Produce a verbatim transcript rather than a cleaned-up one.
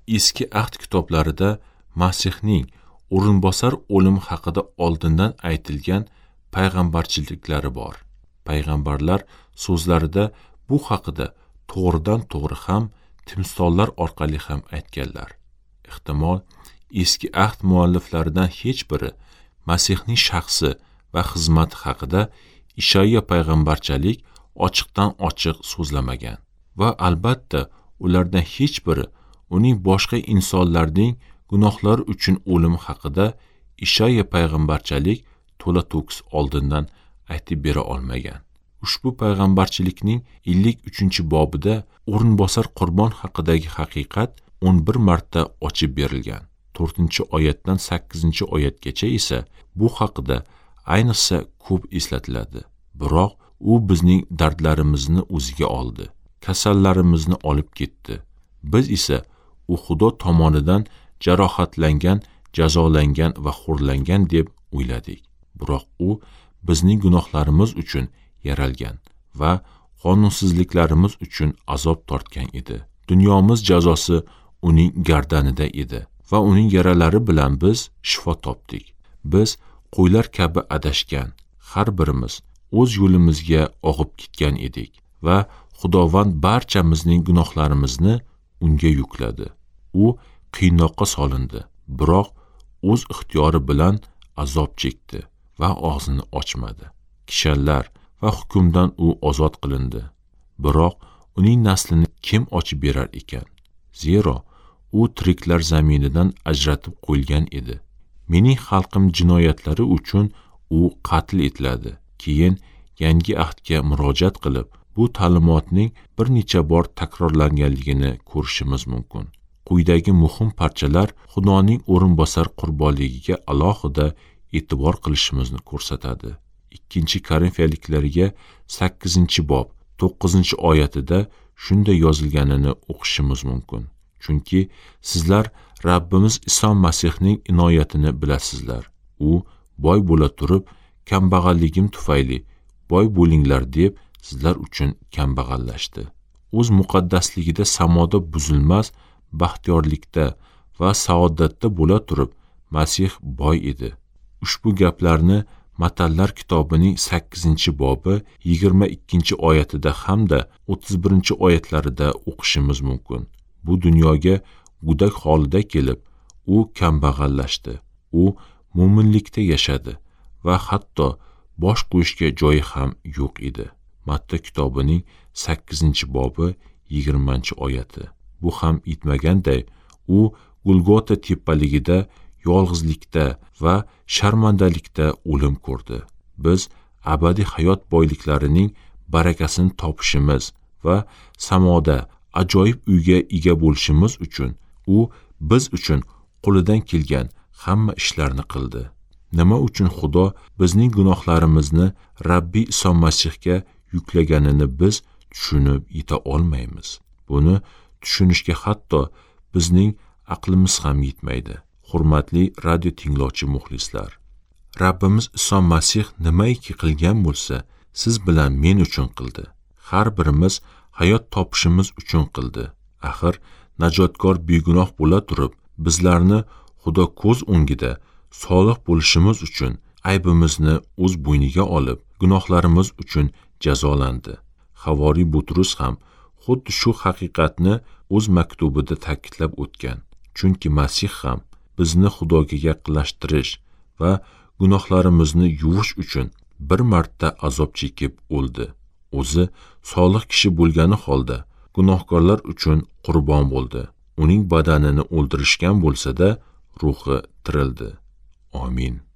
eski ahd kitoblarida Masihning o'rinbosar o'lim haqida oldindan aytilgan payg'ambarchiliklari bor. Payg'ambarlar so'zlarida bu haqida to'g'ridan to'g'ri ham, timsollar orqali ham aytganlar. Ehtimol, eski ahd mualliflaridan hech biri Masihning shaxsi va xizmati haqida Ishaya payg'ambarchalik ochiqdan ochiq so'zlamagan va albatta ulardan hech biri uning boshqa insonlarning gunohlari uchun o'lim haqida Ishaya payg'ambarchalik to'la-to'kis oldindan aytib bera olmagan. Ushbu payg'ambarchilikning ellik uchinchi bobida o'rinbosar qurbon haqidagi haqiqat o'n bir marta ochib berilgan. to'rtinchi oyatdan sakkizinchi oyatgacha esa bu haqida ayniqsa ko'p eslatiladi. Biroq u bizning dardlarimizni o'ziga oldi, kasallarimizni olib ketdi. Biz esa u Xudo tomonidan jarohatlangan, jazolangan va xo'rlangan deb o'yladik. Biroq u bizning gunohlarimiz uchun yaralgan va qonunsizliklarimiz uchun azob tortgan edi. Dunyomiz jazosi uning gardanida edi va uning yaralari bilan biz shifo topdik. Biz qo'ylar kabi adashgan, har birimiz o'z yo'limizga og'ib ketgan edik va Xudovand barchamizning gunohlarimizni unga yukladi. U qiynoqqa solindi, biroq o'z ixtiyori bilan azob chekdi va og'zini ochmadi. Kishanlar va hukmdan u ozod qilindi. Biroq uning naslini kim ochib berar ekan? Zero u tiriklar zaminidan ajratib qo'yilgan edi. Mening xalqim jinoyatlari uchun u qatl etiladi. Keyin yangi ahdga murojaat qilib, bu ta'limotning bir necha bor takrorlanganligini ko'rishimiz mumkin. Quyidagi muhim parchalar Xudoning o'rinbosar qurbonligiga alohida e'tibor qilishimizni ko'rsatadi. ikkinchi Korinfiyaliklarga sakkizinchi bob to'qqizinchi oyatida shunday yozilganini o'qishimiz mumkin. Chunki sizlar Rabbimiz Iso Masihning inoyatini bilasizlar. U boy bo'la turib, kambag'alligim tufayli boy bo'linglar deb sizlar uchun kambag'allashdi. O'z muqaddasligida samoda buzilmas baxtiyorlikda va saodatda bo'la turib, Masih boy edi. Ushbu gaplarni Matallar kitobining sakkizinchi bobi yigirma ikkinchi oyatida hamda o'ttiz birinchi oyatlarida o'qishimiz mumkin. Bu dunyoga gudak holida kelib, u kambag'allashdi. U mo'minlikda yashadi va hatto bosh qo'yishga joyi ham yo'q edi. Matta kitobining sakkizinchi bobi yigirmanchi oyati. Bu ham yetmaganday, u Golgota tepaligida yolg'izlikda va sharmandalikda o'lim ko'rdi. Biz abadiy hayot boyliklarining barakasini topishimiz va samoda ajoyib uyga ega bo'lishimiz uchun u biz uchun qo'lidan kelgan hamma ishlarni qildi. Nima uchun Xudo bizning gunohlarimizni Rabbiy Iso Masihga yuklaganini biz tushunib yeta olmaymiz. Buni tushunishga hatto bizning aqlimiz ham yetmaydi. Hurmatli radio tinglovchi muxlislar, Rabbimiz Iso Masih nimaiki qilgan bo'lsa, siz bilan men uchun qildi. Har birimiz hayot topishimiz uchun qildi. Axir najotkor begunoh bo'la turib, bizlarni Xudo ko'z o'ngida solih bo'lishimiz uchun aybimizni o'z bo'yniga olib, gunohlarimiz uchun jazolandi. Havoriy Butrus ham xuddi shu haqiqatni o'z maktubida ta'kidlab o'tgan. Chunki Masih ham bizni Xudoga yaqinlashtirish va gunohlarimizni yuvish uchun bir marta azob chekib o'ldi. O'zi solih kishi bo'lgani holda gunohkorlar uchun qurbon bo'ldi. Uning badanini o'ldirishgan bo'lsa-da, ruhi tirildi. Amin.